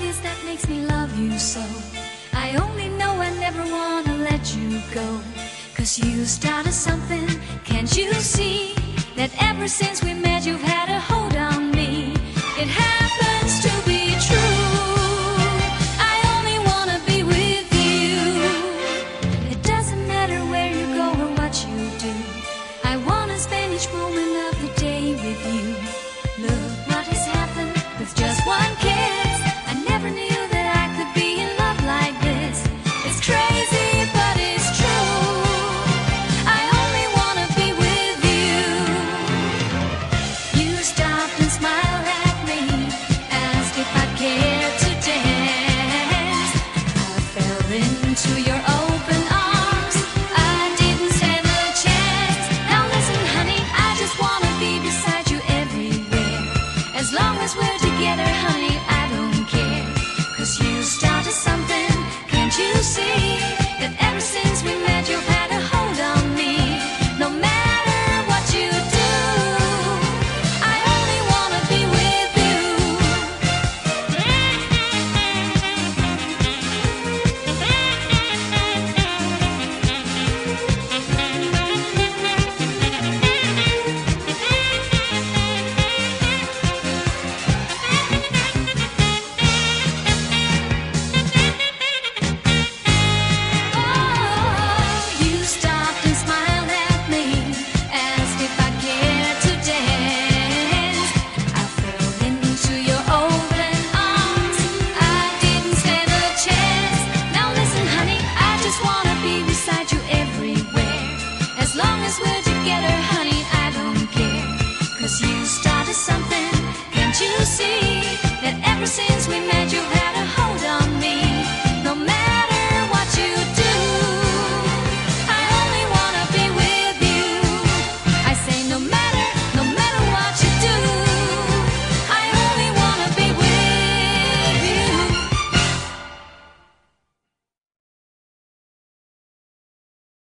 is that makes me love you so? I only know I never wanna let you go. 'Cause you started something, can't you see? That ever since we met you've had a hold